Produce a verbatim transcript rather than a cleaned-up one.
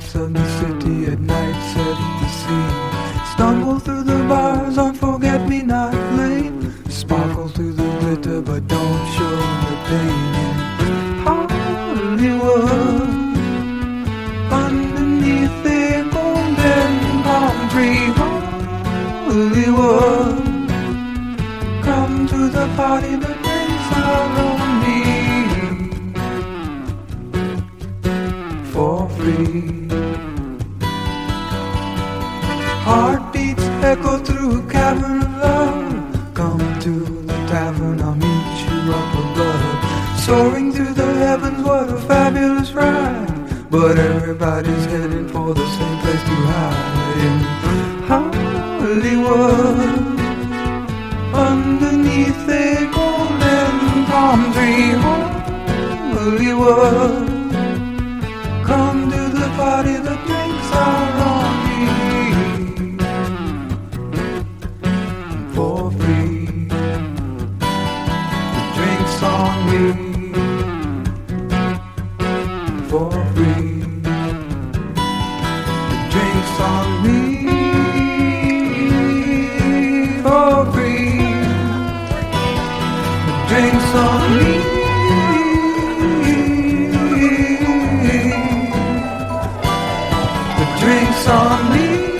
lights of the city at night setting the scene. Stumble through the bars on Forget-Me-Not Lane. Sparkle through the glitter but don't show the pain. In Hollywood, underneath the golden palm tree. Hollywood, come to the party, the drinks are on me for free. Heartbeats echo through a cavern of love. Come to the tavern, I'll meet you up above. Soaring through the heavens, what a fabulous ride. But everybody's heading for the same place to hide. In Hollywood, underneath a golden palm tree. Hollywood, come to the party, the drinks are on me for free. The drinks on me for free. The drinks on me for free. The drinks on me. The drinks on me.